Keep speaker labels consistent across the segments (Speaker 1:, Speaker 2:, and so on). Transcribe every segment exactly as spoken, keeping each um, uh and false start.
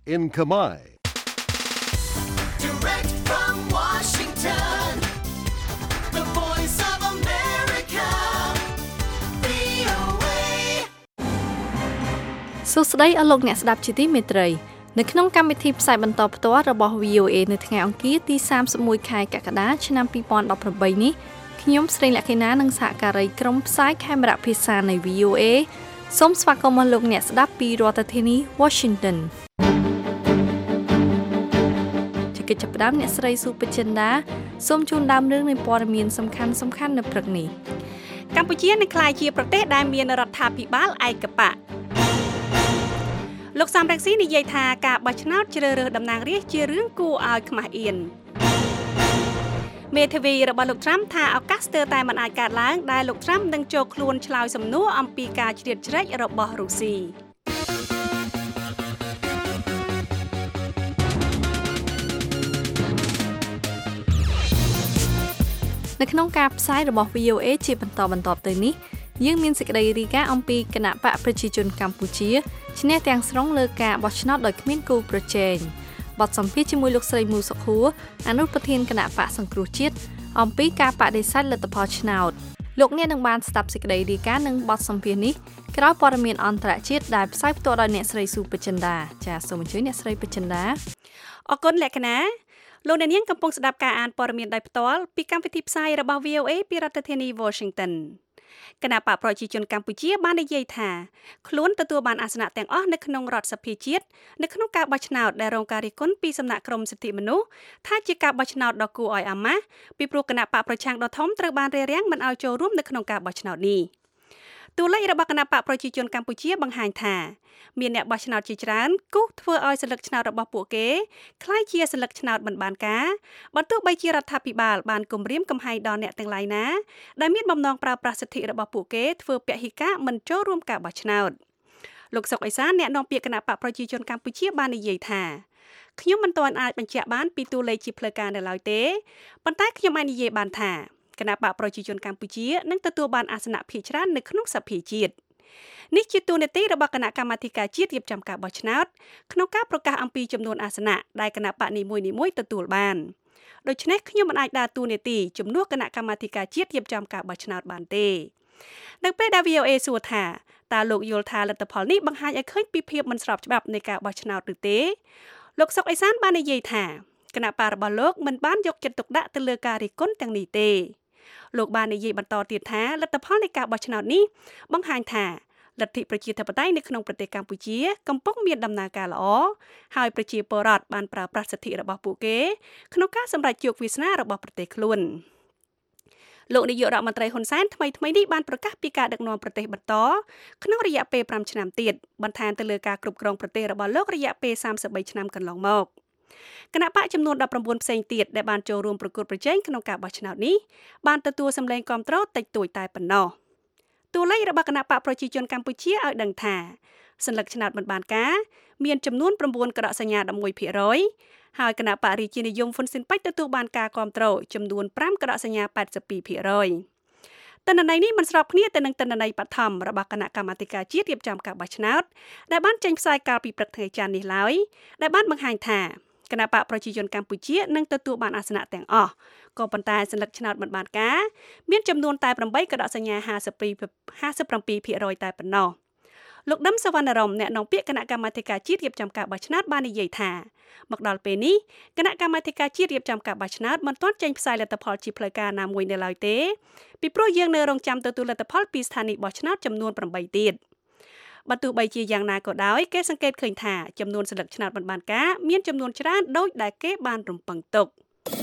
Speaker 1: in Khmer.
Speaker 2: Direct from Washington, the voice of America, វី អូ เอ
Speaker 3: សួស្តីអស់លោកអ្នកស្ដាប់ជាទីមេត្រីនៅក្នុងកម្មវិធីផ្សាយបន្តផ្ទាល់របស់ វី អូ เอ នៅថ្ងៃអង្គារទីសាមសិបមួយខែកក្កដាឆ្នាំពីរពាន់ដប់ប្រាំបីនេះខ្ញុំស្រីលក្ខិណានិងសហការីក្រុមផ្សាយខេមរៈភាសានៃ វី អូ เอ សូមស្វាគមន៍មកលោកអ្នកស្ដាប់ពីរដ្ឋធានី Washington ជាកិច្ចចាប់ផ្ដើមអ្នកស្រីស៊ូបចិន្តាសូមជូនដើមរឿងនៃព័ត៌មានសំខាន់សំខាន់នៅព្រឹកនេះកម្ពុជានឹងក្លាយជាប្រទេសដែលមានរដ្ឋាភិបាលឯកបកលោកសំរងស៊ីនិយាយថាការបោះឆ្នោតជ្រើសរើសតំណាងរាស្ត្រជារឿងគួរឲ្យខ្មាស់អៀនមេធាវីរបស់លោកត្រាំថាឱកាសស្ទើរតែមិនអាចកើតឡើងដែលលោកត្រាំនឹងចូលខ្លួនឆ្លើយសំណួរអំពីការជ្រៀតជ្រែករបស់រុស្ស៊ីនៅក្នុងការផ្សាយរបស់ វី អូ เอ ជាបន្តបន្ទាប់ទៅនេះយើងមានសេចក្តីរាយការណ៍អំពីគណៈបកប្រជាជនកម្ពុជាឈ្នះទាំងស្រុងលើការបោះឆ្នោតដោយគ្មានគូប្រជែងបទសម្ភាសន៍ជាមួយលោកស្រីមូសុខួរអនុប្រធានគណៈបកសង្គ្រោះជាតិអំពីការបដិសេធលទ្ធផលឆ្នោតលោកអ្នកនឹងបានស្ដាប់សេចក្តីរាយការណ៍និងបទសម្ភាសន៍នេះក្រោយព័ត៌មានអន្តរជាតិដែលផ្សាយផ្ទាល់ដោយអ្នកស្រីស៊ូបចិន្តាចាសសូមអញ្ជើញអ្នកស្រីបចិន្តាអរគុណលក្ខណៈលោកអ្នកនាងកំពុងស្ដាប់ការអានព័ត៌មានដោយផ្ទាល់ពីកម្មវិធីផ្សាយរបស់ វី អូ เอ ពីរដ្ឋធានី Washingtonគណៈបកប្រជាជនកម្ពុជាបាននិយាយថាខ្លួនទទួលបានអាសនៈទាំងអស់នៅក្នុងរដ្ឋសភាជាតិនៅក្នុងការបោះឆ្នោតដែលរងការរិះគន់ពីសំណាក់ក្រមសិទ្ធិមនុស្សថាជាការបោះឆ្នោតដ៏គួរឲ្យអាម៉ាស់ពីព្រោះគណៈបកប្រឆាំងដ៏ធំត្រូវបានរារាំងមិនឲ្យចូលរួមនៅក្នុងការបោះឆ្នោតនេះតួលេខរបស់គណៈបកប្រជាជនកម្ពុជាបង្ហាញថាមានអ្នកបោះឆ្នោតជាច្រើនគូសធ្វើឲ្យសិលឹកឆ្នោតរបស់ពួកគេคล้ายជាសិលឹកឆ្នោតមិនបានការបើទោះបីជារដ្ឋាភិបាលបានគំរាមកំហែងដល់អ្នកទាំងឡាយណាដែលមានបំណងប្រើប្រាស់សិទ្ធិរបស់ពួកគេធ្វើពហិការមិនចូលរួមការបោះឆ្នោតលោកសុកអេសានអ្នកនាំពាក្យគណៈបកប្រជាជនកម្ពុជាបាននិយាយថាខ្ញុំមិនទាន់អាចបញ្ជាក់បានពីតួលេខជាផ្លូវការនៅឡើយទេប៉ុន្តែខ្ញុំអាចនិយាយបានថាគណៈបកប្រជាជនកម្ពុជានឹងទទួលបានអាសនៈភាគច្រើននៅក្នុងសភាជាតិនេះជាតួនាទីរបស់គណៈកម្មាធិការជាតិរៀបចំការបោះឆ្នោតក្នុងការប្រកាសអំពីចំនួនអាសនៈដែលគណៈបកនីមួយៗទទួលបានដូច្នេះខ្ញុំមិនអាចដើរតួនាទីជំនួសគណៈកម្មាធិការជាតិរៀបចំការបោះឆ្នោតបានទេនៅពេលដែល វី អូ เอ សួរថាតើលោកយល់ថាលទ្ធផលនេះបង្ហាញឲ្យឃើញពីភាពមិនស្របច្បាប់នៃការបោះឆ្នោតឬទេលោកសុកអេសានបាននិយាយថាគណៈបករបស់លោកមិនបានយកចិត្តទុកដាក់ទៅលើការរិះគន់ទាំងនេះទេលោកបាននិយាយបន្តទៀតថាលទ្ធផលនៃការបោះឆ្នោតនេះបង្ហាញថាលទ្ធិប្រជាធិបតេយ្យនៅក្នុងប្រទេសកម្ពុជាកំពុងមានដំណើរការល្អហើយប្រជាពលរដ្ឋបានប្រើប្រាស់សិទ្ធិរបស់ពួកគេក្នុងការសម្រេចជោគវាសនារបស់ប្រទេសខ្លួនលោកនាយករដ្ឋមន្ត្រីហ៊ុនសែនថ្មីថ្មីនេះបានប្រកាសពីការដឹកនាំប្រទេសបន្តក្នុងរយៈពេលប្រាំឆ្នាំទៀតបន្ថែមទៅលើការគ្រប់គ្រងប្រទេសរបស់លោករយៈពេលសាមសិបបីឆ្នាំកន្លងមកគណៈបកចំនួនដប់ប្រាំបួនផ្សេងទៀតដែលបានចូលរួមប្រកួតប្រជែងក្នុងការបោះឆ្នោតនេះបានទទួលសម្លេងគាំទ្រតិចតួចតែប៉ុណ្ណោះតួលេខរបស់គណៈបកប្រជាជនកម្ពុជាឲ្យដឹងថាសញ្ញាឆ្នោតមិនបានការមានចំនួន៩កដកសញ្ញា១១ភាគរយហើយគណៈបករាជានិយមហ៊ុនស៊ិនប៉ិចទទួលបានការគាំទ្រចំនួន៥កដកសញ្ញា៨២ភាគរយទិន្នន័យនេះមិនស្របគ្នាទៅនឹងទិន្នន័យបឋមរបស់គណៈកម្មាធិការជាតិរៀបចំការបោះឆ្នោតដែលបានចេញផ្សាយកាលពីព្រឹកថ្ងៃច័ន្ទនេះឡើយដែលបានបង្ហាញថាគណៈបកប្រជាជនកម្ពុជានឹងទទួលបានអាសនៈទាំងអស់ក៏ប៉ុន្តែសញ្ញាឆ្នោតមិនបានការមានចំនួនតែ៨កដកសញ្ញា៥៧ភាគរយតែប៉ុណ្ណោះលោកដឹមសវណ្ណរមអ្នកនាំពាក្យគណៈកម្មាធិការជាតិរៀបចំការបោះឆ្នោតបាននិយាយថាមកដល់ពេលនេះគណៈកម្មាធិការជាតិរៀបចំការបោះឆ្នោតមិនទាន់ចេញផ្សាយលទ្ធផលជាផ្លូវការណាមួយនៅឡើយទេពីព្រោះយើងនៅរងចាំទទួលលទ្ធផលពីស្ថានីយបោះឆ្នោតចំនួន៨ទៀតបើទោះបីជាយ៉ាងណាក៏ដោយគេសង្កេតឃើញថាចំនួនស្លឹកឆ្នោតមិនបានការមានចំនួនច្រើនដូចដែលគេបានរំពឹងទុក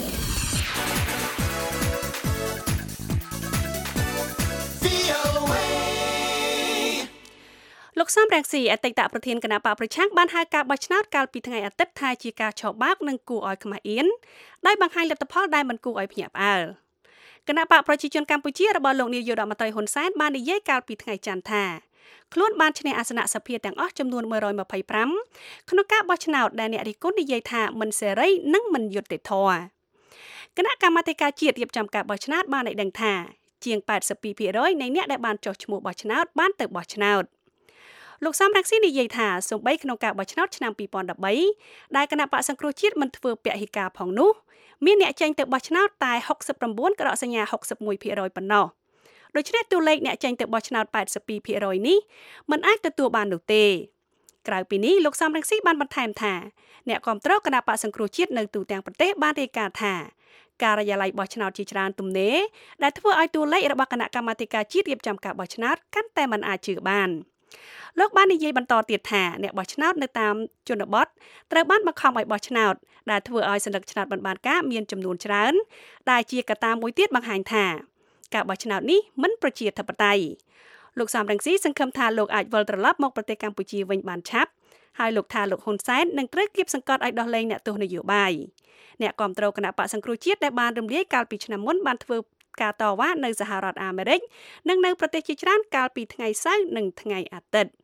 Speaker 3: លោកសំរងស៊ីអតីតប្រធានគណៈបកប្រឆាំងបានហៅការបោះឆ្នោតកាលពីថ្ងៃអាទិត្យថាជាការឆោបបាបនិងគួរឲ្យខ្មាស់អៀនដោយបង្ហាញលទ្ធផលដែលមិនគួរឲ្យភ្ញាក់ផ្អើលគណៈបកប្រជាជនកម្ពុជារបស់លោកនាយករដ្ឋមន្ត្រីហ៊ុនសែនបាននិយាយកាលពីថ្ងៃច័ន្ទថាខ្លួនបានឈ្នះអាសនៈសភាទាំងអស់ចំនួនមួយរយម្ភៃប្រាំក្នុងការបោះឆ្នោតដែលអ្នករិះគន់និយាយថាមិនសេរីនិងមិនយុត្តិធម៌គណៈកម្មាធិការជាតិរៀបចំការបោះឆ្នោតបានឲ្យដឹងថាជាង 八十ពីរភាគរយ នៃអ្នកដែលបានចុះឈ្មោះបោះឆ្នោតបានទៅបោះឆ្នោត
Speaker 1: លោកសំរងស៊ីនិយាយថាសូម្បីក្នុងការបោះឆ្នោតឆ្នាំពីរពាន់ដប់បីដែលគណៈបកសង្គ្រោះជាតិមិនធ្វើពហិការផងនោះមានអ្នកចេញទៅបោះឆ្នោតតែហុកសិបប្រាំបួនក្រោកសញ្ញាហុកសិបមួយភាគរយប៉ុណ្ណោះដូច្នេះតួលេខអ្នកចេញទៅបោះឆ្នោត แปดสิบสองភាគរយ នេះមិនអាចទទួលបាននោះទេក្រៅពីនេះលោកសំរងស៊ីបានបន្ថែមថាអ្នកគាំទ្រគណៈបកសង្គ្រោះជាតិនៅទូទាំងប្រទេសបានរាយការណ៍ថាការិយាល័យបោះឆ្នោតជាច្រើនទំនេរដែលធ្វើឲ្យតួលេខរបស់គណៈកម្មាធិការជាតិរៀបចំការបោះឆ្នោតកាន់តែមិនអាចជឿបានលោកបាននិយាយបន្តទៀតថាអ្នកបោះឆ្នោតនៅតាមជនបទត្រូវបានបង្ខំឲ្យបោះឆ្នោតដែលធ្វើឲ្យសន្លឹកឆ្នោតមិនបានការមានចំនួនច្រើនដែលជាកត្តាមួយទៀតបង្ហាញថាការបោះឆ្នោតនេះមិនប្រជាធិបតេយ្យលោកសំរងស៊ីសង្ឃឹមថាលោកអាចវិលត្រឡប់មកប្រទេសកម្ពុជាវិញបានឆាប់ហើយលោកថាលោកហ៊ុនសែននឹងត្រូវគៀបសង្កត់ឲ្យដោះលែងអ្នកទោសនយោបាយអ្នកគាំទ្រគណៈបកសង្គ្រោះជាតិដែលបានរំលាយកាលពីឆ្នាំមុនបានធ្វើការតវ៉ានៅសហរដ្ឋអាមេរិកនិងនៅប្រទេសជាច្រើនកាលពីថ្ងៃសៅរ៍និងថ្ងៃអាទិត្យ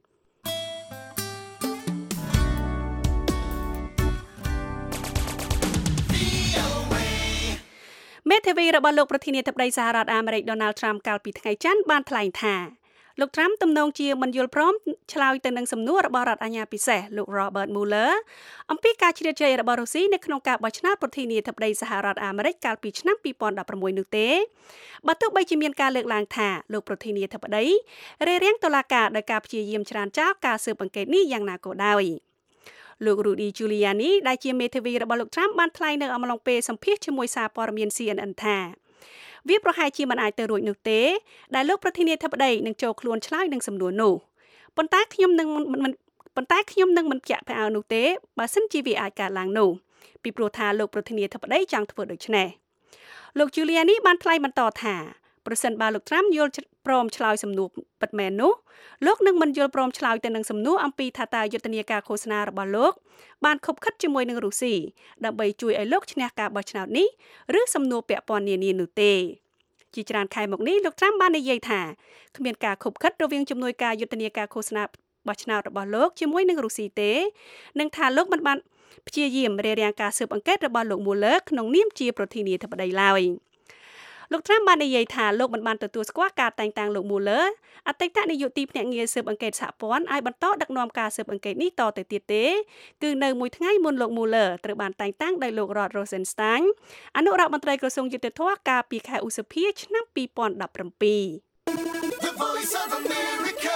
Speaker 1: មេធាវីរបស់លោកប្រធានាធិបតីសហរដ្ឋអាមេរិក Donald Trump កាលពីថ្ងៃច័ន្ទបានថ្លែងថាលោក Trump ទំនងជាមិនយល់ព្រមឆ្លើយទៅនឹងសំណួររបស់រដ្ឋអាជ្ញាពិសេសលោក Robert Mueller អំពីការជ្រៀតជ្រែករបស់រុស្ស៊ីនៅក្នុងការបោះឆ្នោតប្រធានាធិបតីសហរដ្ឋអាមេរិកកាលពីឆ្នាំពីរពាន់ដប់ប្រាំមួយនោះទេបើទោះបីជាមានការលើកឡើងថាលោកប្រធានាធិបតីរារាំងតុលាការដោយការព្យាយាមច្រានចោលការស៊ើបអង្កេតនេះយ៉ាងណាក៏ដោយលោក Rudy Giuliani ដែលជាមេធាវីរបស់លោក Trump បានថ្លែងនៅអំឡុងពេលសម្ភាសជាមួយសារព័ត៌មាន C N N ថាវាប្រហែលជាមិនអាចទៅរួចនោះទេដែលលោកប្រធានាធិបតីនឹងចូលខ្លួនឆ្លើយនឹងសំណួរនោះប៉ុន្តែខ្ញុំនឹងមិនប៉ុន្តែខ្ញុំនឹងមិនភ្ញាក់ផ្អើលនោះទេបើសិនជាវាអាចកើតឡើងនោះពីព្រោះថាលោកប្រធានាធិបតីចង់ធ្វើដូច្នេះលោក Giuliani បានថ្លែងបន្តថាប្រសិនបើលោក Trump យល់ព្រមឆ្លើយសំណួរពិតមែននោះលោកនឹងមិនយល់ព្រមឆ្លើយទៅនឹងសំណួរអំពីថាតើយុទ្ធនាការឃោសនារបស់លោកបានខົບខិតជាមួយនឹងរុស្ស៊ីដើម្បីជួយឲ្យលោកឈ្នះការបោះឆ្នោតនេះឬសំណួរពាក់ព័ន្ធនានានោះទេជាច្រើនខែមកនេះលោក Trump បាននិយាយថាគ្មានការខົບខិតរវាងជំនួយការយុទ្ធនាការឃោសនាបោះឆ្នោតរបស់លោកជាមួយនឹងរុស្ស៊ីទេនិងថាលោកមិនបានព្យាយាមរារាំងការស៊ើបអង្កេតរបស់លោក Mueller ក្នុងនាមជាប្រធានាធិបតីឡើយលោក Trump បាននិយាយថាលោកមិនបានទទួលស្គាល់ការតែងតាំងលោក Mueller អតីតនាយកទីភ្នាក់ងារស៊ើបអង្កេតសហព័ន្ធឲ្យបន្តដឹកនាំការស៊ើបអង្កេតនេះតទៅទៀតទេគឺនៅមួយថ្ងៃមុនលោក Mueller ត្រូវបានតែងតាំងដោយលោក Rod Rosenstein អនុរដ្ឋមន្ត្រីក្រសួងយុត្តិធម៌កាលពីខែឧសភាឆ្នាំពីរពាន់ដប់ប្រាំពីរ
Speaker 2: The Voice of America,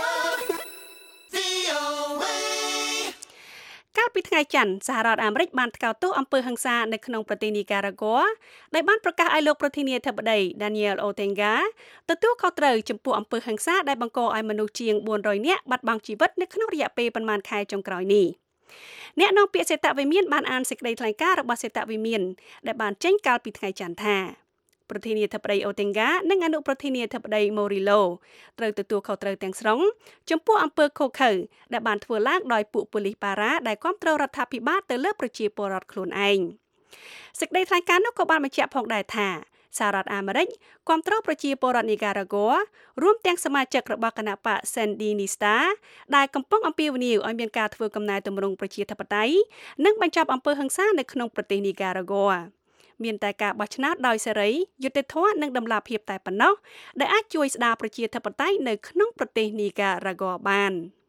Speaker 2: V O A
Speaker 1: កាលពីថ្ងៃច័ន្ទសហរដ្ឋអាមេរិកបានថ្កោលទោសអំពើហិង្សានៅក្នុងប្រទេសនីការ៉ាហ្គ័ដែលបានប្រកាសឲ្យលោកប្រធានាធិបតី Daniel Ortega ទទួលខុសត្រូវចំពោះអំពើហិង្សាដែលបង្កឲ្យមនុស្សជាងបួនរយនាក់បាត់បង់ជីវិតនៅក្នុងរយៈពេលប៉ុន្មានខែចុងក្រោយនេះអ្នកនាំពាក្យសេតវិមានបានអានសេចក្តីថ្លែងការណ៍របស់សេតវិមានដែលបានចេញកាលពីថ្ងៃច័ន្ទថាប្រធានាធិបតី Ortega និងអនុប្រធានាធិបតី Morillo ត្រូវទទួលខុសត្រូវទាំងស្រុងចំពោះអំពើឃោរឃៅដែលបានធ្វើឡើងដោយពួកប៉ូលីសប៉ារ៉ាដែលគាំទ្ររដ្ឋាភិបាលទៅលើប្រជាពលរដ្ឋខ្លួនឯងសេចក្តីថ្លែងការណ៍នោះក៏បានបញ្ជាក់ផងដែរថាសហរដ្ឋអាមេរិកគាំទ្រប្រជាពលរដ្ឋនីការ៉ាហ្គ័រួមទាំងសមាជិករបស់គណបក Sandinista ដែលកំពុងអំពាវនាវឲ្យមានការធ្វើកំណែទម្រង់ប្រជាធិបតេយ្យនិងបញ្ចប់អំពើហិង្សានៅក្នុងប្រទេសនីការ៉ាហ្គ័មានតែការបោះឆ្នោតដោយសេរីយុត្តិធម៌និងតម្លាភាពតែប៉ុណ្ណោះដែលអាចជួយស្ដារប្រជាធិបតេយ្យនៅក្នុងប្រទេសនីការ៉ាហ្គ័បាន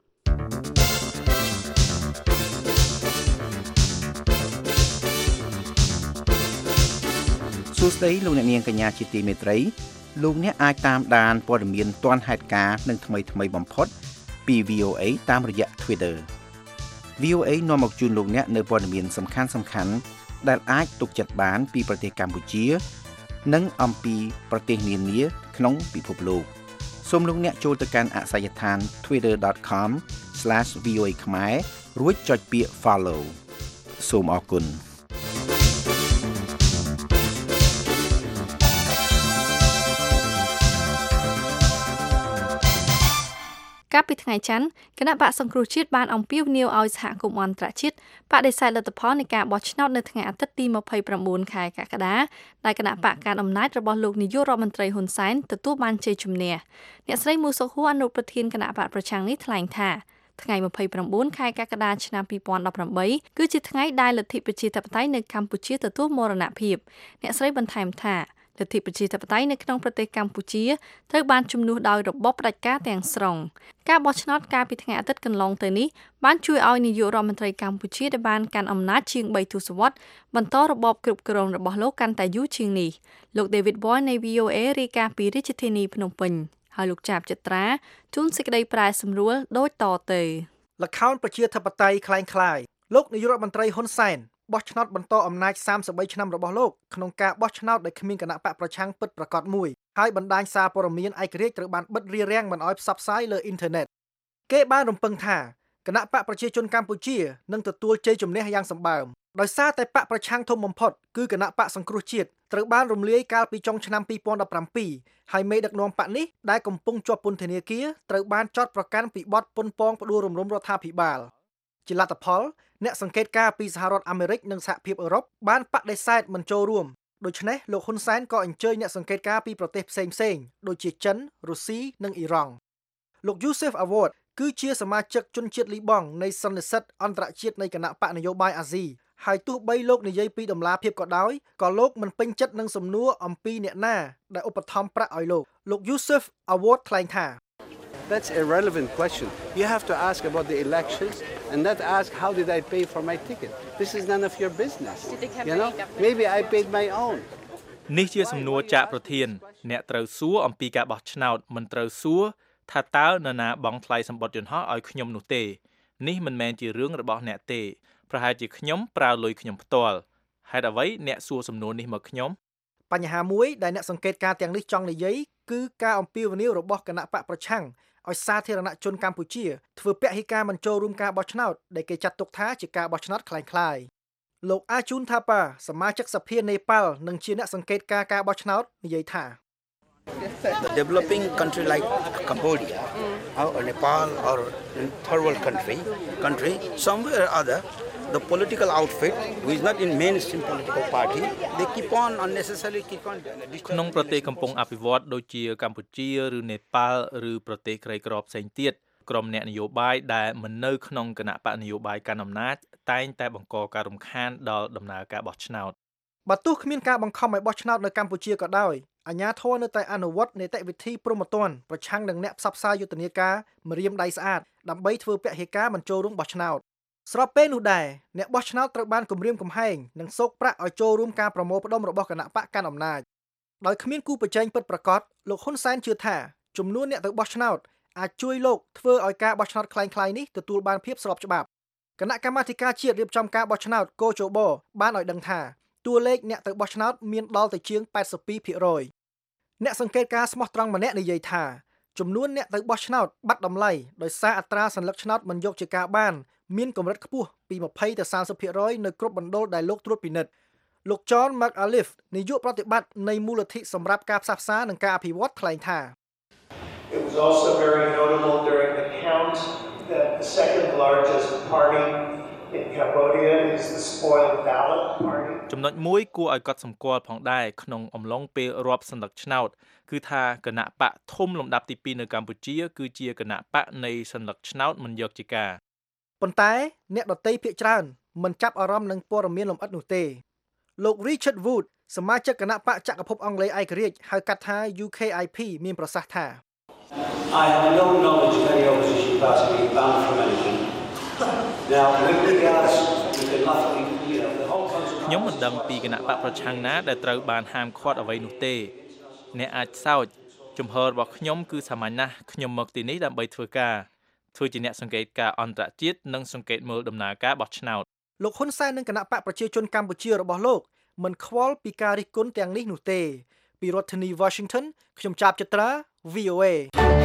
Speaker 4: សួស្តីលោកអ្នកនាងកញ្ញាជាទីមេត្រីលោកអ្នកអាចតាមដានព័ត៌មានទាន់ហេតុការណ៍និងថ្មីថ្មីបំផុតពី V O A តាមរយៈ Twitter V O A នាំមកជូនលោកអ្នកនៅព័ត៌មានសំខាន់សំខាន់ដែលអាចទុកចិត្តបានពីប្រទេសកម្ពុជានិងអំពីប្រទេសនានាក្នុងពិភពលោកសូមលោកអ្នកចូលទៅកាន់អាសយដ្ឋាន twitter dot com slash v o a ខ្មែររួចចុចពាក្យ follow សូមអរគុណ
Speaker 3: កាលពីថ្ងៃច័ន្ទគណៈបកសង្គ្រោះជាតិបានអំពាវនាវឲ្យសហគមន៍អន្តរជាតិបដិសេធលទ្ធផលនៃការបោះឆ្នោតនៅថ្ងៃអាទិត្យទីម្ភៃប្រាំបួនខែកក្កដាដែលគណៈបកកណ្ដាលអំណាចរបស់លោកនាយករដ្ឋមន្ត្រីហ៊ុនសែនទទួលបានជ័យជំនះអ្នកស្រីមូសុខួរអនុប្រធានគណៈបកប្រឆាំងនេះថ្លែងថាថ្ងៃម្ភៃប្រាំបួនខែកក្កដាឆ្នាំពីរពាន់ដប់ប្រាំបីគឺជាថ្ងៃដែលលទ្ធិប្រជាធិបតេយ្យនៅកម្ពុជាទទួលមរណភាពអ្នកស្រីបន្ថែមថាលទ្ធិប្រជាធិបតេយ្យនៅក្នុងប្រទេសកម្ពុជាត្រូវបានជំនួសដោយរបបផ្ដាច់ការទាំងស្រុងការបោះឆ្នោតកាលពីថ្ងៃអាទិត្យកន្លងទៅនេះបានជួយឲ្យនាយករដ្ឋមន្ត្រីកម្ពុជាដែលបានកាន់អំណាចជាងបីទសវត្សរ៍បន្តរបបគ្រប់គ្រងរបស់លោកកាន់តែយូរជាងនេះលោក David Boy នៃ វី អូ เอ រាយការណ៍ពីរាជធានីភ្នំពេញហើយលោកចាបចត្រាជួនសេចក្តីប្រែសម្រួលដូចតទៅ
Speaker 5: ល្ខោនប្រជាធិបតេយ្យคล้ายៗលោកនាយករដ្ឋមន្ត្រីហ៊ុនសែនបោះឆ្នោតបន្តអំណាចសាមសិបបីឆ្នាំរបស់លោកក្នុងការបោះឆ្នោតដែលគ្មានគណៈបកប្រឆាំងពិតប្រាកដមួយហើយបណ្ដាញសារព័ត៌មានឯករាជ្យត្រូវបានបិទរារាំងមិនឲ្យផ្សព្វផ្សាយលើអ៊ីនធឺណិតគេបានរំពឹងថាគណៈបកប្រជាជនកម្ពុជានឹងទទួលជ័យជំនះយ៉ាងសម្បើមដោយសារតែបកប្រឆាំងធំបំផុតគឺគណៈបកសង្គ្រោះជាតិត្រូវបានរំលាយកាលពីចុងឆ្នាំពីរពាន់ដប់ប្រាំពីរហើយមេដឹកនាំបកនេះដែលកំពុងជាប់ពន្ធនាគារត្រូវបានចោទប្រកាន់ពីបទប៉ុនប៉ងផ្ដួលរំលំរដ្ឋាភិបាលជាលទ្ធផលអ្នកសង្កេតការណ៍ពីសហរដ្ឋអាមេរិកនិងសហភាពអឺរ៉ុបបានបដិសេធមិនចូលរួមដូច្នេះលោកហ៊ុនសែនក៏អញ្ជើញអ្នកសង្កេតការណ៍ពីប្រទេសផ្សេងៗដូចជាចិនរុស្ស៊ីនិងអ៊ីរ៉ង់លោក Youssef Awad គឺជាសមាជិកជនជាតិលីបង់នៃសន្និសីទអន្តរជាតិនៃគណៈបកនយោបាយអាស៊ីហើយទោះបីលោកនិយាយពីដំណាភាពក៏ដោយក៏លោកមិនពេញចិត្តនឹងសំណួរអំពីអ្នកណាដែលឧបត្ថម្ភប្រាក់ឲ្យលោកលោក Youssef Awad ថ្លែងថា
Speaker 6: That's a relevant question. You have to ask about the elections and not ask how did I pay for my ticket. This is none of your business. You know, maybe I paid my own.
Speaker 7: នេះជាសំណួរចាក់ប្រធានអ្នកត្រូវសួរអំពីការបោះឆ្នោតមិនត្រូវសួរថាតើនរណាបង់ថ្លៃសម្បត្តិយន្តហោះឲ្យខ្ញុំនោះទេនេះមិនមែនជារឿងរបស់អ្នកទេប្រហែលជាខ្ញុំប្រើលុយខ្ញុំផ្ទាល់ហេតុអ្វីអ្នកសួរសំណួរនេះមកខ្ញុំ
Speaker 5: បញ្ហាមួយដែលអ្នកសង្កេតការណ៍ទាំងនេះចង់និយាយគឺការអំពាវនាវរបស់គណៈបកប្រឆាំងឲ្យសាធារណជនកម្ពុជាធ្វើពហិការមិនចូលរួមការបោះឆ្នោតដែលគេចាត់ទុកថាជាការបោះឆ្នោតคล้ายៗលោកអាជូនថាប៉ាសមាជិកសភានេប៉ាល់និងជាអ្នកសង្កេតការណ៍ការបោះឆ្នោតនិយាយថា
Speaker 8: The developing country like Cambodia or Nepal or third world country country somewhere or other the political outfit who is not in mainstream political party they keep on unnecessarily keep on
Speaker 7: ក្នុងប្រទេសកំពុងអភិវឌ្ឍដូចជាកម្ពុជាឬនេប៉ាល់ឬប្រទេសក្រីក្រផ្សេងទៀតក្រុមអ្នកនយោបាយដែលមិននៅក្នុងគណៈបកនយោបាយកាន់អំណាចតែងតែបង្កការរំខានដល់ដំណើរការបោះឆ្នោត
Speaker 5: បើទោះគ្មានការបង្ខំឲ្យបោះឆ្នោតនៅកម្ពុជាក៏ដោយអាជ្ញាធរនៅតែអនុវត្តនីតិវិធីព្រហ្មទណ្ឌប្រឆាំងនឹងអ្នកផ្សព្វផ្សាយយុទ្ធនាការម្រាមដៃស្អាតដើម្បីធ្វើពហិការមិនចូលរួមបោះឆ្នោតស្របពេលនោះដែរអ្នកបោះឆ្នោតត្រូវបានគំរាមកំហែងនិងសោកប្រាក់ឲ្យចូលរួមការប្រមូលផ្ដុំរបស់គណៈបកកាន់អំណាចដោយគ្មានគូប្រជែងពិតប្រាកដលោកហ៊ុនសែនជឿថាចំនួនអ្នកទៅបោះឆ្នោតអាចជួយលោកធ្វើឲ្យការបោះឆ្នោតคล้ายៗនេះទទួលបានភាពស្របច្បាប់គណៈកម្មាធិការជាតិរៀបចំការបោះឆ្នោតកោជបបានឲ្យដឹងថាតួលេខអ្នកទៅបោះឆ្នោតមានដល់ទៅជាងแปดสิบสองភាគរយ អ្នកសង្កេតការណ៍ស្មោះត្រង់ម្នាក់និយាយថាចំនួនអ្នកទៅបោះឆ្នោតបាត់តម្លៃដោយសារអត្រាសន្លឹកឆ្នោតមិនយកជាការបានមានកម្រិតខ្ពស់ពីยี่สิบទៅสามสิบភាគរយនៅគ្រប់បណ្ដុលដែលលោកត្រួតពិនិត្យលោក John McAuliffe នាយកប្រតិបត្តិនៃមូលនិធិសម្រាប់ការផ្សះផ្សានិងការអភិវឌ្ឍថ្លែងថា
Speaker 9: It was also very notable during the count that the second largest party in Cambodia is the spoiled ballot party
Speaker 7: ចំណុចមួយគួរឲ្យកត់សម្គាល់ផងដែរក្នុងអំឡុងពេលរាប់សន្លឹកឆ្នោតគឺថាគណៈបកធំលំដាប់ទីពីរនៅកម្ពុជាគឺជាគណៈបកនៃសន្លឹកឆ្នោតមិនយកជាការ
Speaker 5: ប៉ុន្តែអ្នកដទៃភាគច្រើនមិនចាប់អារម្មណ៍នឹងព័ត៌មានលម្អិតនោះទេលោក Richard Wood សមាជិកគណៈបកចក្រភពអង់គ្លេសឯករាជ្យហៅកាត់ថា U K I P មានប្រសាសន៍ថា
Speaker 9: I have no knowledge of any opposition party being banned from anything. Now, with regards to the luckily, you know, the whole country
Speaker 7: ខ្ញុំមិនដឹងពីគណៈបកប្រឆាំងណាដែលត្រូវបានហាមឃាត់អ្វីនោះទេអ្នកអាចសើចជំហររបស់ខ្ញុំគឺសាមញ្ញណាស់ខ្ញុំមកទីនេះដើម្បីធ្វើការធ្វើជាអ្នកសង្កេតការអន្តរជាតិនិងសង្កេតមើលដំណើរការបោះឆ្នោត
Speaker 5: លោកហ៊ុនសែននិងគណៈបកប្រជាជនកម្ពុជារបស់លោកមិនខ្វល់ពីការរិះគន់ទាំងនេះនោះទេពីរដ្ឋធានី Washington ខ្ញុំចាបចត្រា V O A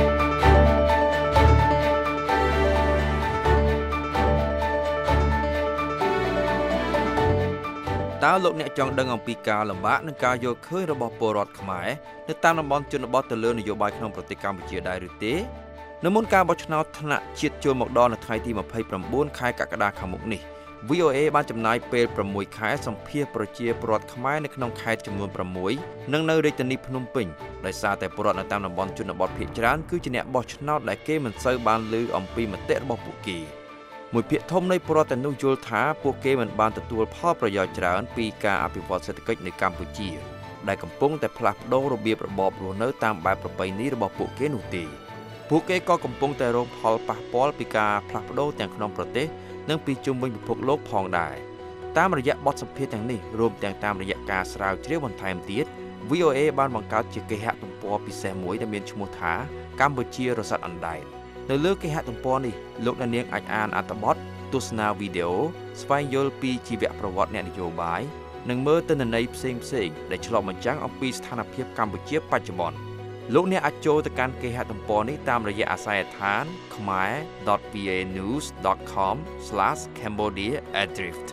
Speaker 10: តើលោកអ្នកចង់ដឹងអំពីការលំបាកនិងការយល់ឃើញរបស់ពលរដ្ឋខ្មែរនៅតាមតំបន់ជនបទទៅលើនយោបាយក្នុងប្រទេសកម្ពុជាដែរឬទេនៅមុនការបោះឆ្នោតថ្នាក់ជាតិចូលមកដល់នៅថ្ងៃទីยี่สิบเก้าខែកក្កដាខាងមុខនេះ V O A បានចំណាយពេលหกខែសម្ភាសប្រជាពលរដ្ឋខ្មែរនៅក្នុងខេត្តចំនួនsixនិងនៅរាជធានីភ្នំពេញដោយសារតែពលរដ្ឋនៅតាមតំបន់ជនបទភាគច្រើនគឺជាអ្នកបោះឆ្នោតដែលគេមិនសូវបានឮអំពីមតិរបស់ពួកគេមួយភាគធំនៃពលរដ្ឋទាំងនោះយល់ថាពួកគេមិនបានទទួលផលប្រយោជន៍ច្រើនពីការអភិវឌ្ឍសេដ្ឋកិច្ចនៅកម្ពុជាដែលកំពុងតែផ្លាស់ប្ដូររបៀបរបបរស់នៅតាមបែបប្រពៃណីរបស់ពួកគេនោះទេពួកគេក៏កំពុងតែរងផលប៉ះពាល់ពីការផ្លាស់ប្ដូរទាំងក្នុងប្រទេសនិងពីជុំវិញពិភពលោកផងដែរតាមរយៈបទសម្ភាសន៍ទាំងនេះរួមទាំងតាមរយៈការស្រាវជ្រាវបន្ថែមទៀត វី អូ เอ បានបង្កើតជាគេហទំព័រពិសេសមួយដែលមានឈ្មោះថាកម្ពុជារស័តអណ្ដែតនៅលើគេហទំព័រនេះលោកអ្នកនាងអាចអានអត្ថបទទស្សនាវីដេអូស្វែងយល់ពីជីវប្រវត្តិអ្នកនយោបាយនិងមើលទិន្នន័យផ្សេងផ្សេងដែលឆ្លុះបញ្ចាំងអំពីស្ថានភាពកម្ពុជាបច្ចុប្បន្នលោកអ្នកអាចចូលទៅកាន់គេហទំព័រនេះតាមរយៈអាស័យដ្ឋាន khmer dot v a news dot com slash cambodia adrift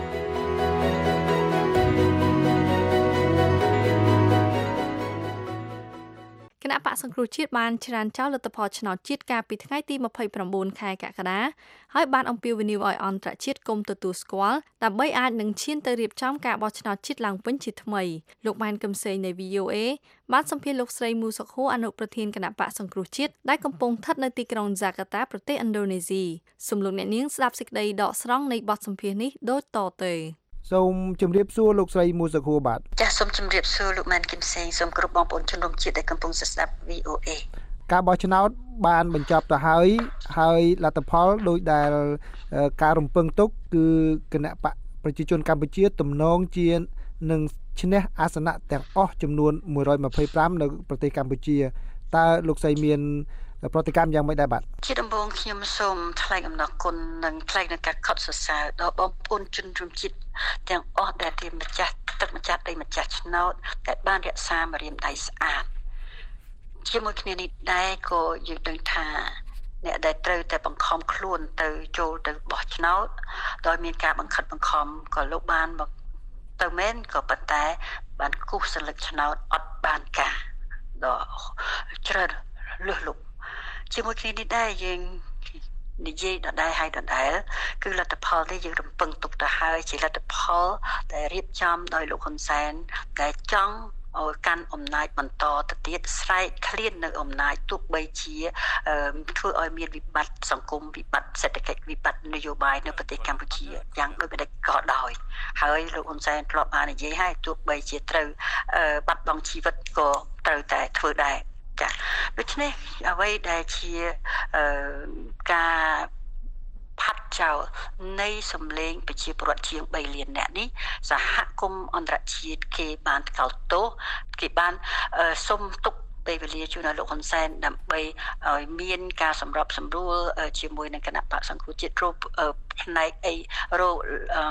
Speaker 3: គណៈបកសង្គ្រោះជាតិបានច្រានចោលលទ្ធផលឆ្នោតជាតិកាលពីថ្ងៃទីម្ភៃប្រាំបួនខែកក្កដាហើយបានអំពាវនាវឲ្យអន្តរជាតិគុំទទួលស្គាល់ដើម្បីអាចនឹងឈានទៅរៀបចំការបោះឆ្នោតជាតិឡើងវិញជាថ្មីលោកម៉ែនកឹមសេងនៃ វី អូ เอ បានសម្ភាសន៍លោកស្រីមូសុខួរអនុប្រធានគណៈបកសង្គ្រោះជាតិដែលកំពុងស្ថិតនៅទីក្រុងហ្សាកាតាប្រទេសឥណ្ឌូនេស៊ីសូមលោកអ្នកនាងស្ដាប់សេចក្តីដកស្រង់នៃបទសម្ភាសន៍នេះដូចតទៅ
Speaker 11: សូមជម្រាបសួរលោកស្រីមូសុខួរបាទ
Speaker 12: ចាសសូមជម្រាបសួរលោកម៉ែនគឹមសេងសូមគ្រប់បងប្អូនជនរួមជាតិដែលកំពុងស្ដាប់ វី អូ เอ
Speaker 11: ការបោះឆ្នោតបានបញ្ចប់ទៅហើយហើយលទ្ធផលដោយដែលការរំពឹងទុកគឺគណៈបកប្រជាជនកម្ពុជាទំនងជានឹងឈ្នះអាសនៈទាំងអស់ចំនួនមួយរយម្ភៃប្រាំនៅប្រទេសកម្ពុជាតើលោកស្រីមានប្រតិកម្មយ៉ាងម៉េចដែរបាទ
Speaker 12: ជាដំបូងខ្ញុំសូមថ្លែងអំណរគុណនិងថ្លែងនឹងការខត់សរសើរដល់បងប្អូនជនរួមជាតិទាំងអស់ដែលជាម្ចាស់ទឹកម្ចាស់ដីម្ចាស់ឆ្នោតដែលបានរក្សាម្រាមដៃស្អាតជាមួយគ្នានេះដែរក៏យើងដឹងថាអ្នកដែលត្រូវតែបង្ខំខ្លួនទៅចូលទៅបោះឆ្នោតដោយមានការបង្ខិតបង្ខំក៏លោកបានទៅមែនក៏ប៉ុន្តែបានគូសសិលឹកឆ្នោតអត់បានការដល់ច្រើនលុះលុបជាមួយគ្នានេះដែរយើងនិយាយដដែលហើយដដែលគឺលទ្ធផលនេះយើងរំពឹងទុកទៅហើយជាលទ្ធផលដែលរៀបចំដោយលោកហ៊ុនសែនដែលចង់ឲ្យកាន់អំណាចបន្តទៅទៀតស្រែកឃ្លាននៅអំណាចទោះបីជាធ្វើឲ្យមានវិបត្តិសង្គមវិបត្តិសេដ្ឋកិច្ចវិបត្តិនយោបាយនៅប្រទេសកម្ពុជាយ៉ាងដូចម្តេចក៏ដោយហើយលោកហ៊ុនសែនធ្លាប់បាននិយាយហើយទោះបីជាត្រូវបាត់បង់ជីវិតក៏ត្រូវតែធ្វើដែរចា៎ដូច្នេះអ្វីដែលជាការផាត់ចោលនៃសម្លេងប្រជាពលរដ្ឋជាងបីលានអ្នកនេះសហគមន៍អន្តរជាតិគេបានថ្កោលទោសគេបានសុំទុកពេលវេលាជូនដល់លោកហ៊ុនសែនដើម្បីឲ្យមានការសម្របសម្រួលជាមួយនឹងគណៈបកសង្គ្រោះជាតិគ្រប់ផ្នែកអីរក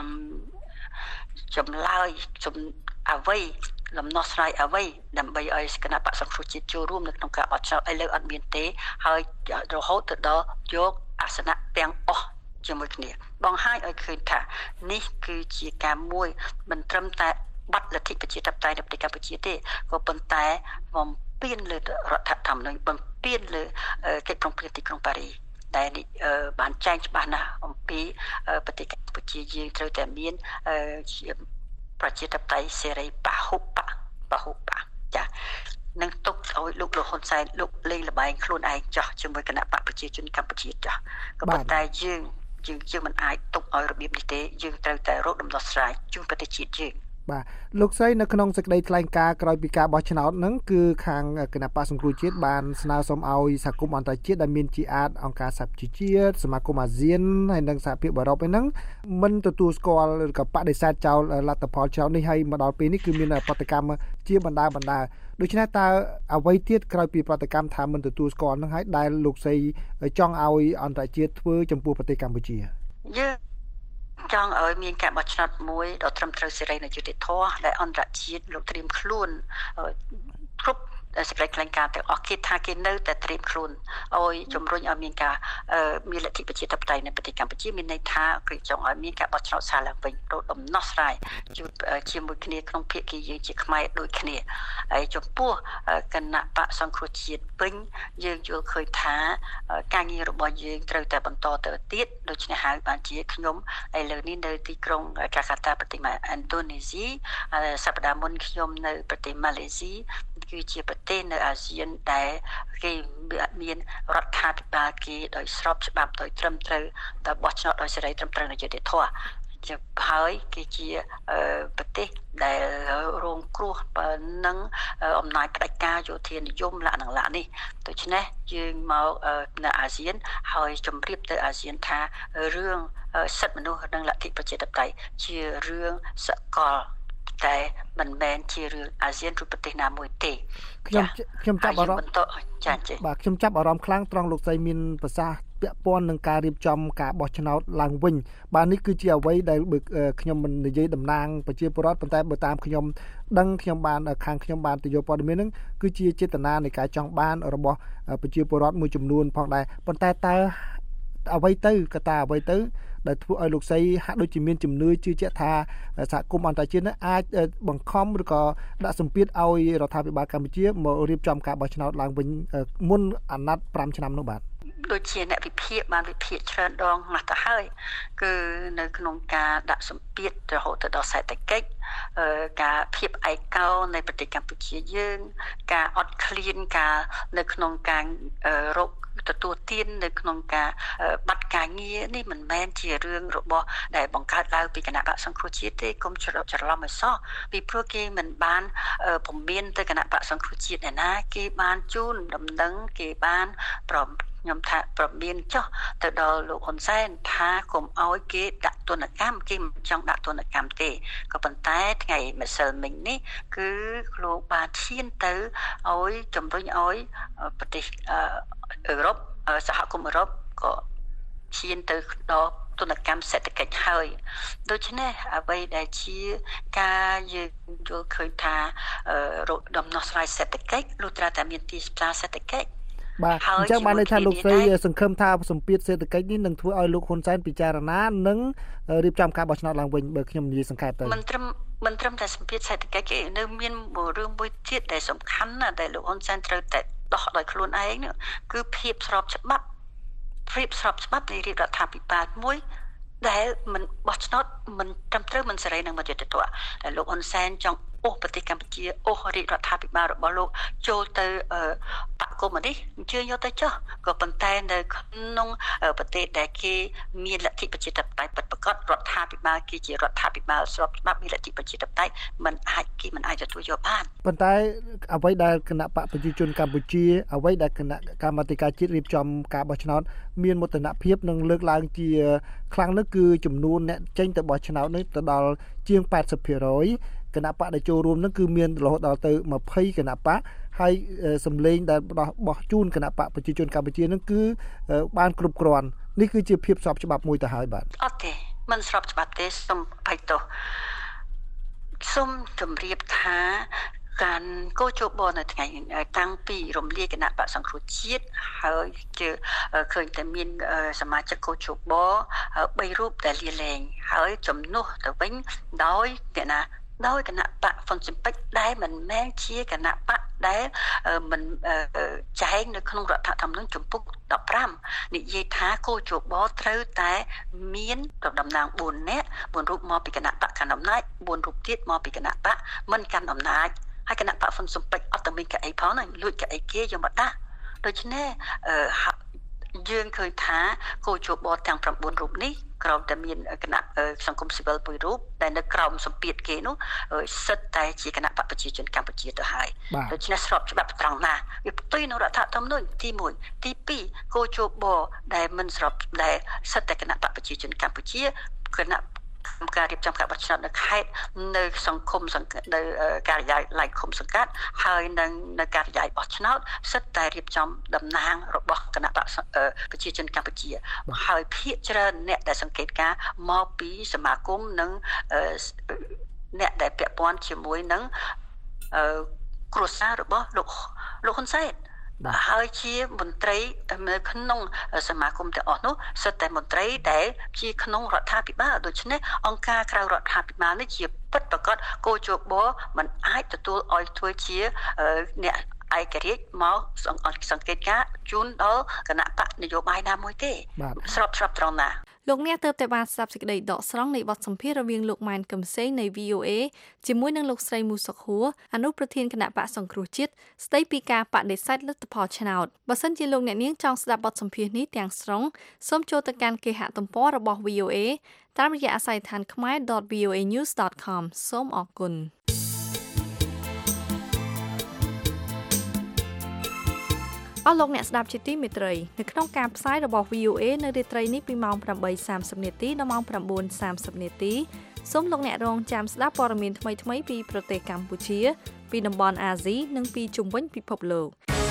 Speaker 12: ចម្លើយអ្វីលំដោះស្រាយអ្វីដើម្បីឲ្យគណៈបក្សសង្គ្រោះជាតិចូលរួមនៅក្នុងការបោះឆ្នោតឥឡូវអត់មានទេហើយរហូតទៅដល់យកអាសនៈទាំងអស់ជាមួយគ្នាបង្ហាញឲ្យឃើញថានេះគឺជាការមួយមិនត្រឹមតែបាត់លទ្ធិប្រជាធិបតេយ្យនៅប្រទេសកម្ពុជាទេក៏ប៉ុន្តែបំពានលើរដ្ឋធម្មនុញ្ញបំពានលើកិច្ចព្រមព្រៀងទីក្រុងប៉ារីសដែលបានចែងច្បាស់ណាស់អំពីប្រទេសកម្ពុជាយើងត្រូវតែមានជាប្រជាធិបតេយ្យសេរីពហុបកពហុបកចានឹងទុកឲ្យលោកលោកហ៊ុនសែនលោកលេងល្បែងខ្លួនឯងចោះជាមួយគណៈបកប្រជាជនកម្ពុជាចោះក៏ប៉ុន្តែយើងយើងយើងមិនអាចទុកឲ្យរបៀបនេះទេយើងត្រូវតែរកដំណោះស្រាយជូនប្រទេសជាតិយើង
Speaker 11: បាទលោកស្រីនៅក្នុងសេចក្តីថ្លែងការណ៍ក្រោយពីការបោះឆ្នោតហ្នឹងគឺខាងគណៈបក្សសង្គ្រោះជាតិបានស្នើសុំឲ្យសហគមន៍អន្តរជាតិដែលមានជាអាចអង្គការសហប្រជាជាតិសមាគមអាស៊ានហើយនិងសហភាពអឺរ៉ុបហ្នឹងមិនទទួលស្គាល់ឬក៏បដិសេធចោលលទ្ធផលឆ្នោតនេះហើយមកដល់ពេលនេះគឺមានប្រតិកម្មជាបណ្ដាបណ្ដាដូច្នេះតើអ្វីទៀតក្រោយពីប្រតិកម្មថាមិនទទួលស្គាល់ហ្នឹងហើយដែលលោកស្រីចង់ឲ្យអន្តរជាតិធ្វើចំពោះប្រទេសកម្ពុជា
Speaker 12: យើងចង់ឲ្យមានការបោះឆ្នោតមួយដ៏ត្រឹមត្រូវសេរីនិងយុត្តិធម៌ដែលអន្តរជាតិលោកត្រៀមខ្លួនគ្រប់សេចក្តីថ្លែងការណ៍ទាំងអស់គេថាគេនៅតែត្រៀមខ្លួនឲ្យជំរុញឲ្យមានការមានលទ្ធិប្រជាធិបតេយ្យនៅប្រទេសកម្ពុជាមានន័យថាគេចង់ឲ្យមានការបោះឆ្នោតសារឡើងវិញរកដំណោះស្រាយជាមួយគ្នាក្នុងភាគីយើងជាខ្មែរដូចគ្នាហើយចំពោះគណៈបក្សសង្គ្រោះជាតិវិញយើងយល់ឃើញថាការងាររបស់យើងត្រូវតែបន្តទៅទៀតដូច្នេះហើយបានជាខ្ញុំឥឡូវនេះនៅទីក្រុងកាកាតាប្រទេសឥណ្ឌូនេស៊ីសប្តាហ៍មុនខ្ញុំនៅប្រទេសម៉ាឡេស៊ីគឺជាប្រទេសនៅអាស៊ានដែលគេមានរដ្ឋាភិបាលគេដោយស្របច្បាប់ដោយត្រឹមត្រូវដោយបោះឆ្នោតដោយសេរីត្រឹមត្រូវនិងយុត្តិធម៌ជាហើយគឺជាប្រទេសដែលរងគ្រោះនឹងអំណាចផ្ដាច់ការយោធានិយមលក្ខណៈនេះដូច្នេះយើងមកនៅអាស៊ានហើយជម្រាបទៅអាស៊ានថារឿងសិទ្ធិមនុស្សនិងលទ្ធិប្រជាធិបតេយ្យជារឿងសកលតែមិនមែនជារឿងអាស៊ានឬប្រទេសណាមួយទេ
Speaker 11: ខ្ញុំខ្ញុំចាប់អារម្មណ៍
Speaker 12: ចា៎
Speaker 11: បាទខ្ញុំចាប់អារម្មណ៍ខ្លាំងត្រង់លោកស្រីមានប្រសាសន៍ពាក់ព័ន្ធនឹងការរៀបចំការបោះឆ្នោតឡើងវិញបាទនេះគឺជាអ្វីដែលខ្ញុំមិននិយាយតំណាងប្រជាពលរដ្ឋប៉ុន្តែបើតាមខ្ញុំដឹងខ្ញុំបានខាងខ្ញុំបានទៅយកព័ត៌មានហ្នឹងគឺជាចេតនានៃការចង់បានរបស់ប្រជាពលរដ្ឋមួយចំនួនផងដែរប៉ុន្តែតើអ្វីទៅកត្តាអ្វីទៅដែលធ្វើឲ្យលោកស្រីហាក់ដូចជាមានជំនឿជឿជាក់ថាសហគមន៍អន្តរជាតិនឹងអាចបង្ខំឬក៏ដាក់សម្ពាធឲ្យរដ្ឋាភិបាលកម្ពុជាមករៀបចំការបោះឆ្នោតឡើងវិញមុនអាណត្តិ5ឆ្នាំនោះបាទ
Speaker 12: ដូចជាអ្នកវិភាគបានវិភាគច្រើនដងណាស់ទៅហើយគឺនៅក្នុងការដាក់សម្ពាធរហូតទៅដល់សេដ្ឋកិច្ចការភាពឯកោនៃប្រទេសកម្ពុជាយើងការអត់ឃ្លានការនៅក្នុងការរកទទួលទាននៅក្នុងការបាត់ការងារនេះមិនមែនជារឿងរបស់ដែលបង្កើតឡើងពីគណៈបក្សសង្គ្រោះជាតិទេកុំច្រឡំច្រឡំឲ្យសោះពីព្រោះគេមិនបានពមៀនទៅគណៈបក្សសង្គ្រោះជាតិឯណាគេបានជូនដំណឹងគេបានប្រខ្ញុំថាប្រមានចុះទៅដល់លោកហ៊ុនសែនថាកុំឲ្យគេដាក់ទណ្ឌកម្មគេមិនចង់ដាក់ទណ្ឌកម្មទេក៏ប៉ុន្តែថ្ងៃម្សិលមិញនេះគឺលោកបានឈានទៅឲ្យជំរុញឲ្យប្រទេសអឺរ៉ុបសហគមន៍អឺរ៉ុបក៏ឈានទៅដល់ទណ្ឌកម្មសេដ្ឋកិច្ចហើយដូច្នេះអ្វីដែលជាការយើងយល់ឃើញថាដំណោះស្រាយសេដ្ឋកិច្ចលុះត្រាតែមានទីផ្សារសេដ្ឋកិច្ច
Speaker 11: បាទអញ្ចឹងបានន័យថាលោកស្រីសង្ឃឹមថាសម្ពាធសេដ្ឋកិច្ចនេះនឹងធ្វើឲ្យលោកហ៊ុនសែនពិចារណានិងរៀបចំការបោះឆ្នោតឡើងវិញបើខ្ញុំនិយាយសង្ខេបទៅ
Speaker 12: មិនត្រឹមមិនត្រឹមតែសម្ពាធសេដ្ឋកិច្ចទេនៅមានរឿងមួយទៀតដែលសំខាន់ណាស់ដែលលោកហ៊ុនសែនត្រូវតែដោះដោយខ្លួនឯងនេះគឺភាពស្របច្បាប់ភាពស្របច្បាប់នៃរាជរដ្ឋាភិបាលមួយដែលមិនបោះឆ្នោតមិនត្រឹមត្រូវមិនសេរីនិងមិនយុត្តិធម៌ដែលលោកហ៊ុនសែនចង់អូសប្រទេសកម្ពុជាអូសរាជរដ្ឋាភិបាលរបស់លោកចូលទៅបកគុំនេះអញ្ជើញយកទៅចុះក៏ប៉ុន្តែនៅក្នុងប្រទេសដែលគេមានលទ្ធិប្រជាធិបតេយ្យពិតប្រាកដរដ្ឋាភិបាលគេជារដ្ឋាភិបាលស្របច្បាប់មានលទ្ធិប្រជាធិបតេយ្យមិនអាចគេមិនអាចទទួលយកបាន
Speaker 11: ប៉ុន្តែអ្វីដែលគណៈបកប្រជាជនកម្ពុជាអ្វីដែលគណៈកម្មាធិការជាតិរៀបចំការបោះឆ្នោតមានមោទនភាពនិងលើកឡើងជាខ្លាំងនោះគឺចំនួនអ្នកចេញទៅបោះឆ្នោតនេះទៅដល់ជាង 八十ភាគរយ គណៈបកដែលចូលរួមនឹងគឺមានរហូតដល់ទៅ ยี่สิบ គណៈបកហើយសម្លេងដែលបោះជូនគណៈបកប្រជាជនកម្ពុជានឹងគឺបានគ្រប់គ្រាន់នេះគឺជាភាពស្របច្បាប់មួយទៅហើយបាទ
Speaker 12: អត់ទេមិនស្របច្បាប់ទេសូមអភ័យទោសសូមជម្រាបថាការកោជបនៅថ្ងៃតាំងពីរំលាយគណៈបកសង្គ្រោះជាតិហើយគឺឃើញតែមានសមាជិកកោជបបីរូបដែលលាលែងហើយជំនួសទៅវិញដោយអ្នកណាដោយគណៈបកហ្វុនស៊ិមពេចដែលមិនមែនជាគណៈបកដែលមិនចែងនៅក្នុងរដ្ឋធម្មនុញ្ញជំពូកដប់ប្រាំនិយាយថាកោជបត្រូវតែមានតំណាងបួននាក់បួនរូបមកពីគណៈបកកាន់អំណាចបួនរូបទៀតមកពីគណៈបកមិនកាន់អំណាចហើយគណៈបកហ្វុនស៊ិមពេចអត់តែមានកៅអីផងណាលួចកៅអីគេយកមកដាក់ដូច្នេះយើងឃើញថាកោជបទាំងប្រាំបួនរូបនេះក្រមតែមានគណៈសង្គមស៊ីវិលមួយរូបដែលនៅក្រមសម្ពាធគេនោះសិតតែជាគណៈបកប្រជាជនកម្ពុជាទៅហើយដូច្នេះស្របច្បាប់ត្រង់ណាវាផ្ទុយនៅរដ្ឋធម្មនុញ្ញទីមួយទីពីរកោជបដែលមិនស្របដែលសិតតែគណៈបកប្រជាជនកម្ពុជាគណៈការរៀបចំការបោះឆ្នោតនៅខេត្តនៅសង្គមនៅការិយាល័យឃុំសង្កាត់ហើយនឹងនៅការិយាល័យបោះឆ្នោតសិតតែរៀបចំតំណាងរបស់គណៈបកប្រជាជនកម្ពុជាហើយភាគច្រើនអ្នកដែលសង្កេតការមកពីសមាគមនិងអ្នកដែលពាក់ព័ន្ធជាមួយនឹងគ្រួសាររបស់លោកលោកហ៊ុនសែនហើយជាមន្ត្រីនៅក្នុងសមាគមទាំងអស់នោះសិតតែមន្ត្រីដែលជាក្នុងរដ្ឋាភិបាលដូច្នេះអង្គការក្រៅរដ្ឋាភិបាលនេះជាពិតប្រាកដកោជបមិនអាចទទួលឲ្យធ្វើជាអ្នកឯករាជ្យមកសង្កេតការជូនដល់គណៈបកនយោបាយណាមួយទេស្របស្របត្រង់ណា
Speaker 3: លោកអ្នកទើបតែបានស្ដាប់សេចក្តីដកស្រង់នៃបទសម្ភាសន៍រវាងលោកម៉ែនកឹមសេងនៃ វី អូ เอ ជាមួយនឹងលោកស្រីមូសុខហួរអនុប្រធានគណៈបកសង្គ្រោះជាតិស្ដីពីការបដិសេធលទ្ធផលឆ្នោតបើសិនជាលោកអ្នកនាងចង់ស្ដាប់បទសម្ភាសន៍នេះទាំងស្រុងសូមចូលទៅកាន់គេហទំព័ររបស់ វី អូ เอ តាមរយៈអាស័យដ្ឋាន khmae dot v o a news dot com សូមអរគុណអស់លោកអ្នកស្ដាប់ជាទីមេត្រីនៅក្នុងការផ្សាយរបស់ វី អូ เอ នៅរាត្រីនេះពីម៉ោង ប្រាំបីសាមសិប នាទីដល់ម៉ោង ប្រាំបួនសាមសិប នាទីសូមលោកអ្នករងចាំស្ដាប់ព័ត៌មានថ្មីៗពីប្រទេសកម្ពុជាពីតំបន់អាស៊ីនិងពីជុំវិញពិភពលោក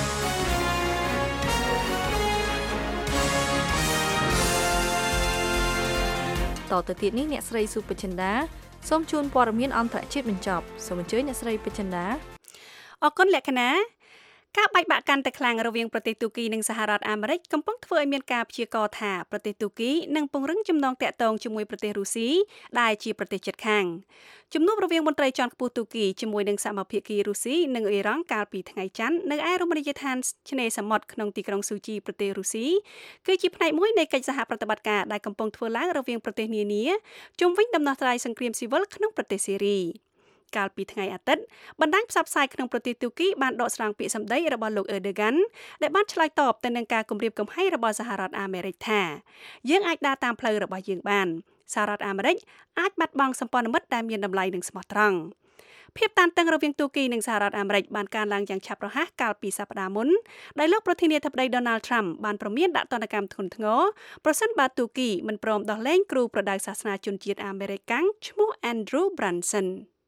Speaker 3: តទៅទៀតនេះអ្នកស្រីសុបចិន្តាសូមជូនព័ត៌មានអន្តរជាតិបញ្ចប់សូមអញ្ជើញអ្នកស្រីបចិន្តា
Speaker 1: អរគុណលក្ខណៈការបែកបាក់កាន់តែខ្លាំងរវាងប្រទេសទូគីនិងសហរដ្ឋអាមេរិកកំពុងធ្វើឲ្យមានការព្យាករណ៍ថាប្រទេសទូគីនឹងពង្រឹងចំណងទាក់ទងជាមួយប្រទេសរុស្ស៊ីដែលជាប្រទេសជិតខាងជំនួបរវាងមន្ត្រីជាន់ខ្ពស់ទូគីជាមួយនឹងសមភាគីរុស្ស៊ីនិងអ៊ីរ៉ង់កាលពីថ្ងៃច័ន្ទនៅឯរមណីយដ្ឋានឆ្នេរសមុទ្រក្នុងទីក្រុងស៊ូជីប្រទេសរុស្ស៊ីគឺជាផ្នែកមួយនៃកិច្ចសហប្រតិបត្តិការដែលកំពុងធ្វើឡើងរវាងប្រទេសនានាជុំវិញដំណោះស្រាយសង្គ្រាមស៊ីវិលក្នុងប្រទេសស៊េរីកាលពីថ្ងៃអាទិត្យបណ្ដាញផ្សព្វផ្សាយក្នុងប្រទេសទូគីបានដកស្រង់ពាក្យសម្ដីរបស់លោកអឺដឺហ្គាន់ដែលបានឆ្លើយតបទៅនឹងការគំរាមកំហែងរបស់សហរដ្ឋអាមេរិកថាយើងអាចដើរតាមផ្លូវរបស់យើងបានសហរដ្ឋអាមេរិកអាចបាត់បង់សម្ព័ន្ធមិត្តដែលមានតម្លៃនិងស្មោះត្រង់ភាពតានតឹងរវាងទូគីនិងសហរដ្ឋអាមេរិកបានកើនឡើងយ៉ាងឆាប់រហ័សកាលពីសប្តាហ៍មុនដោយលោកប្រធានាធិបតី Donald Trump បានប្រមានដាក់ទណ្ឌកម្មធ្ងន់ធ្ងរប្រសិនបើទូគីមិនព្រមដោះលែងគ្រូប្រដៅសាសនាជនជាតិអាមេរិកកាំងឈ្មោះ Andrew Branson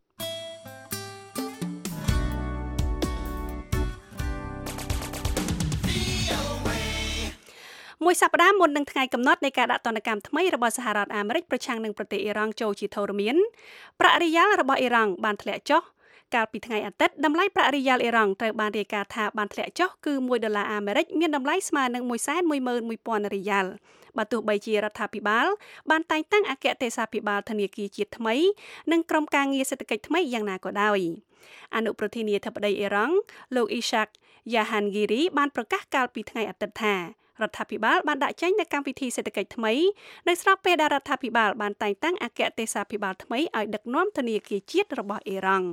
Speaker 1: មួយសប្តាហ៍មុននឹងថ្ងៃកំណត់នៃការដាក់ទណ្ឌកម្មថ្មីរបស់សហរដ្ឋអាមេរិកប្រឆាំងនឹងប្រទេសអ៊ីរ៉ង់ចូលជាធរមានប្រាក់រីយ៉ាល់របស់អ៊ីរ៉ង់បានធ្លាក់ចុះកាលពីថ្ងៃអាទិត្យតម្លៃប្រាក់រីយ៉ាល់អ៊ីរ៉ង់ត្រូវបានរាយការណ៍ថាបានធ្លាក់ចុះគឺមួយដុល្លារអាមេរិកមានតម្លៃស្មើនឹងមួយសែនមួយម៉ឺនមួយពាន់រីយ៉ាល់បើទោះបីជារដ្ឋាភិបាលបានតែងតាំងអគ្គទេសាភិបាលធនាគារជាតិថ្មីនិងក្រុមការងារសេដ្ឋកិច្ចថ្មីយ៉ាងណាក៏ដោយអនុប្រធានាធិបតីអ៊ីរ៉ង់លោកអ៊ីសាក់យ៉ាហានហ្គីរីបានប្រកាសកាលពីថ្ងៃអាទិត្យថារដ្ឋាភិបាលបានដាក់ចេញនូវកម្មវិធីសេដ្ឋកិច្ចថ្មីនៅស្របពេលដែលរដ្ឋាភិបាលបានតែងតាំងអគ្គទេសាភិបាលថ្មីឲ្យដឹកនាំធនាគារជាតិរបស់អ៊ីរ៉ង់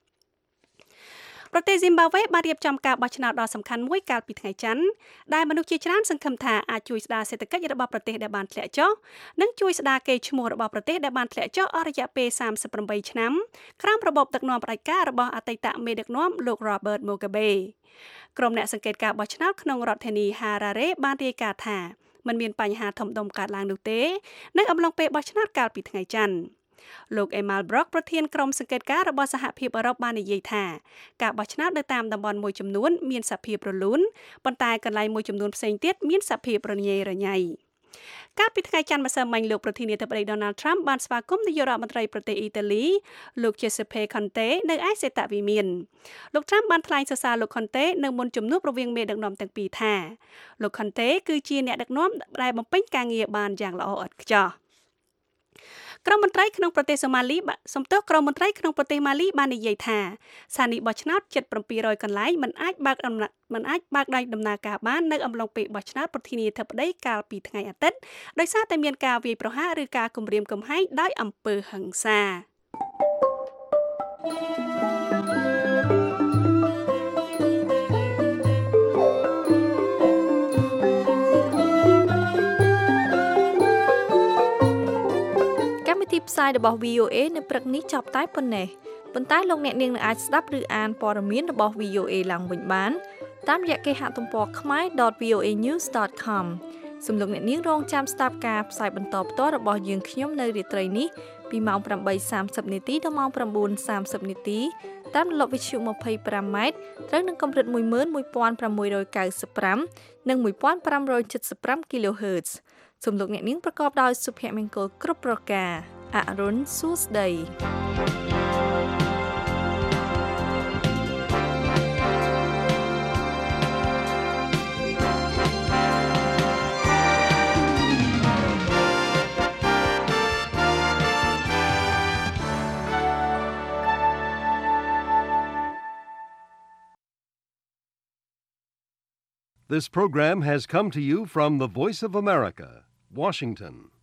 Speaker 1: ប្រទេសស៊ីមបាវេបានរៀបចំការបោះឆ្នោតដ៏សំខាន់មួយកាលពីថ្ងៃច័ន្ទដែលមនុស្សជាច្រើនសង្ឃឹមថាអាចជួយស្ដារសេដ្ឋកិច្ចរបស់ប្រទេសដែលបានធ្លាក់ចុះនិងជួយស្ដារកេរ្តិ៍ឈ្មោះរបស់ប្រទេសដែលបានធ្លាក់ចុះអស់រយៈពេលសាមសិបប្រាំបីឆ្នាំក្រោមរបបដឹកនាំផ្ដាច់ការរបស់អតីតមេដឹកនាំលោក Robert Mugabe ក្រុមអ្នកសង្កេតការបោះឆ្នោតក្នុងរដ្ឋធានី Harare បានរាយការណ៍ថាมันមានបញ្ហាធំដុំកើតឡើងនោះទេនៅអំឡុងពេលបោះឆ្នោតកាលពីថ្ងៃច័ន្ទលោក Emal Brock ប្រធានក្រុមសង្កេតការណ៍របស់សហភាពអឺរ៉ុបបាននិយាយថាការបោះឆ្នោតនៅតាមតំបន់មួយចំនួនមានសភាពរលូនប៉ុន្តែកន្លែងមួយចំនួនផ្សេងទៀតមានសភាពរញ៉េរញ៉ៃកាលពីថ្ងៃច័ន្ទម្សិលមិញលោកប្រធានាធិបតី Donald Trump បានស្វាគមន៍នាយករដ្ឋមន្ត្រីប្រទេសអ៊ីតាលីលោក Giuseppe Conte នៅឯសេតវិមានលោក Trump បានថ្លែងសរសើរលោក Conte នៅមុនជំនួបរវាងមេដឹកនាំទាំងពីរថាលោក Conte គឺជាអ្នកដឹកនាំដែលបំពេញការងារបានយ៉ាងល្អឥតខ្ចោះក្រុមមន្ត្រីក្នុងប្រទេសសូម៉ាលីសំទោសក្រុមមន្ត្រីក្នុងប្រទេសម៉ាលីបាននិយាយថាស្ថានីយ៍បោះឆ្នោតជិតbảy trămកន្លែងមិនអាចបើកមិនអាចបើកដៃដំណើរការបាននៅអំឡុងពេលបោះឆ្នោតប្រធានាធិបតីកាលពីថ្ងៃអាទិត្យដោយសារតែមានការវាយប្រហារឬការគំរាមកំហែងដោយអំពើហិង្សាផ្សាយរបស់ វី អូ เอ នៅព្រឹកនេះចប់តែប៉ុណ្ណេះប៉ុន្តែលោកអ្នកនាងនឹងអាចស្ដាប់ឬអានព័ត៌មានរបស់ វី អូ เอ ឡើងវិញបានតាមរយៈគេហទំព័រ khmae dot v o a news dot com សូមលោកអ្នកនាងរងចាំស្ដាប់ការផ្សាយបន្តផ្ទាល់របស់យើងខ្ញុំនៅរាត្រីនេះពីម៉ោងប្រាំបីសាមសិបនាទីដល់ម៉ោងប្រាំបួនសាមសិបនាទីតាមរលកវិទ្យុยี่สิบห้าម៉ែត្រត្រូវនឹងកម្រិតmột một năm sáu chín fiveនិងmột five seven five គីឡូហឺតซ์សូមលោកអ្នកនាងប្រកបដោយសុភមង្គលគ្រប់ប្រការអរុនសួស្ដី
Speaker 13: This program has come to you from the Voice of America, Washington.